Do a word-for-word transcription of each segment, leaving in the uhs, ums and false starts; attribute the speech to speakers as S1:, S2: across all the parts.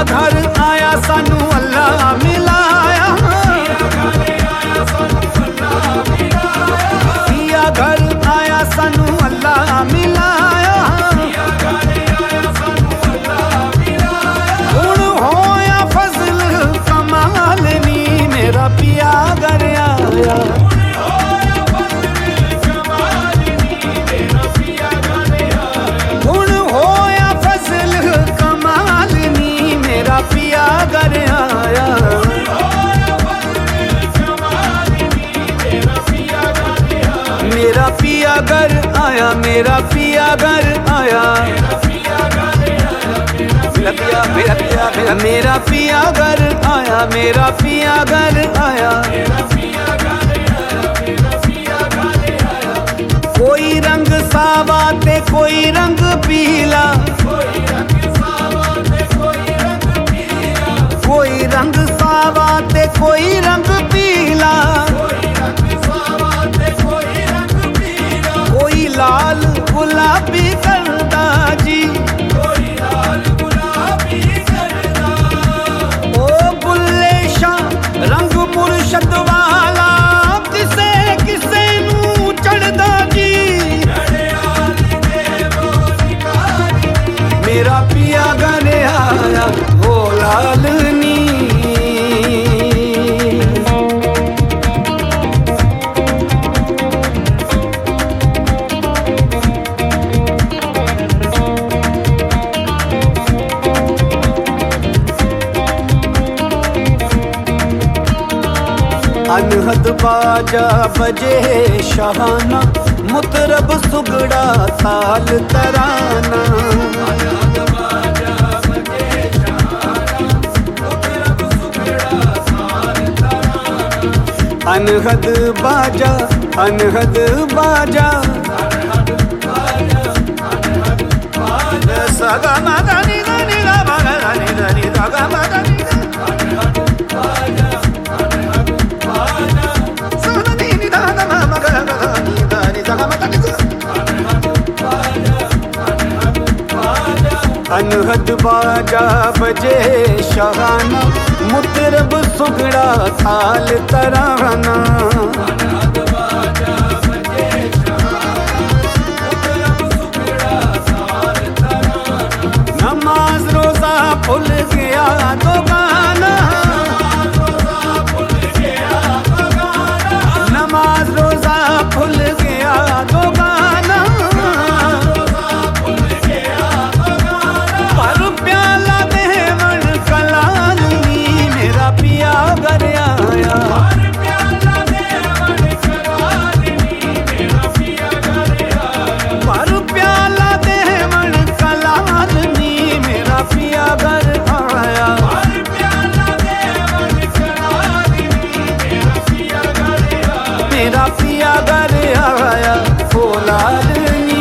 S1: घर आया सानू अल्लाह मिलाया, पिया घर आया सानू अल्लाह मिलाया, हुण होया फजल कमाल नी मेरा पिया घर आया। हुण होया फजल कमाल नी मेरा पिया घर आया। मेरा पिया घर आया, मेरा पिया घर आया, मेरा पिया मेरा पिया मेरा मेरा पिया घर आया, मेरा पिया घर आया। कोई रंग सावा ते कोई रंग पीला, कोई रंग सावा ते कोई रंग पीला, कोई लाल गुलाबी करदा जी, कोई लाल गुलाबी करदा। ओ बुल्ले शाह रंग मुर्शद वाला किसे किसे नू चढ़दा जी, मेरा पिया घर आया ओ लाल नी। अनहद बाजा बजे शाहाना, मुतरब सुगड़ा ताल तराना, अनहद बाजा अनहद बाजा सगा मागा नी नी गा मागा नी नी गा मागा नी अनहद बाजा बजे शाहाना, मुतरब सुगड़ा थाल तराना, नमाज रोजा भूल गया तो गाना, नमाज रोजा भूल गया तो गाना, पर प्याला देवन कलाल नी मेरा पिया घर आया। पर प्याला देवन कलाल नी मेरा पिया घर आया। मेरा पिया घर आया ओ लाल नी।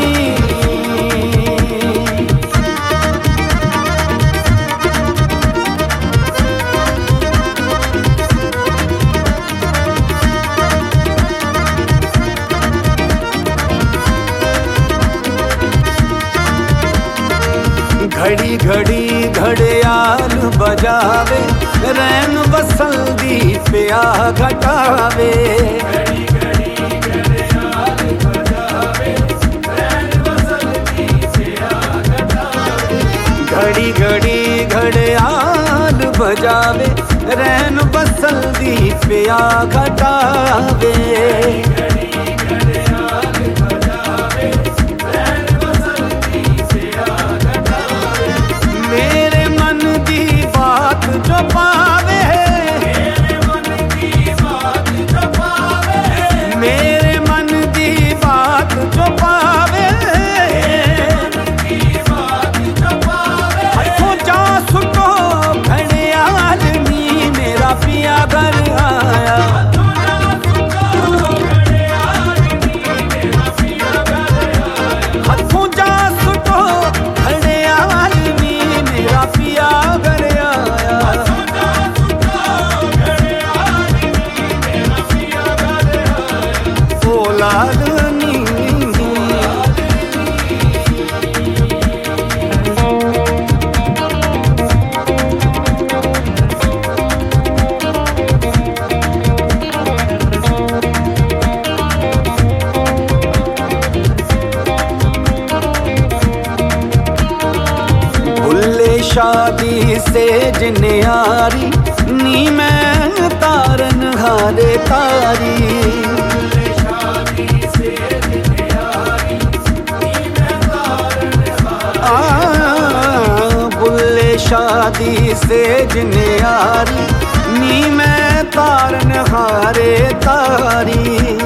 S1: घड़ी घड़ी घड़ियाल बजावे, रैन बसंदी पिया घटावे, घड़ी घड़ी घड़ियाल बजावे, रैन बसंदी पिया घटावे, मेरे मन की बात जो पावे, मेरे मन की बात जो पावे, हथों जा सुटो घड़ियाल नी मेरा पिया घर आया। सेज न्यारी नी मैं तारन हारे तारी। बुल्ले शादी सेज न्यारी नी मैं तारन हारे तारी।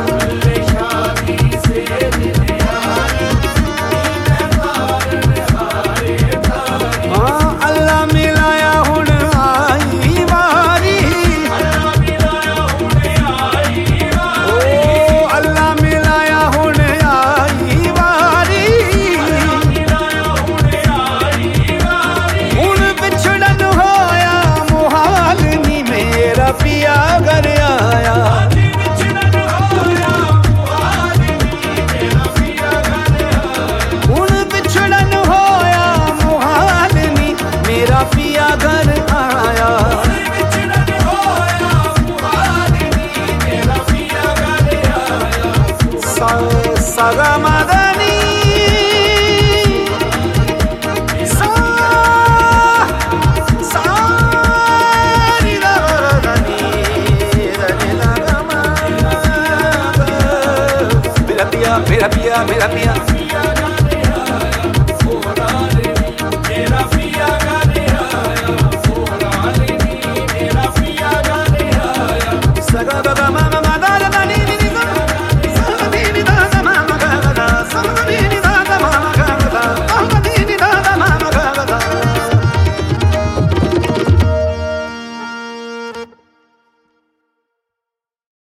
S1: Saga madani sa sa ni la la ni ni la la ma mera piya mera piya mera piya saga baba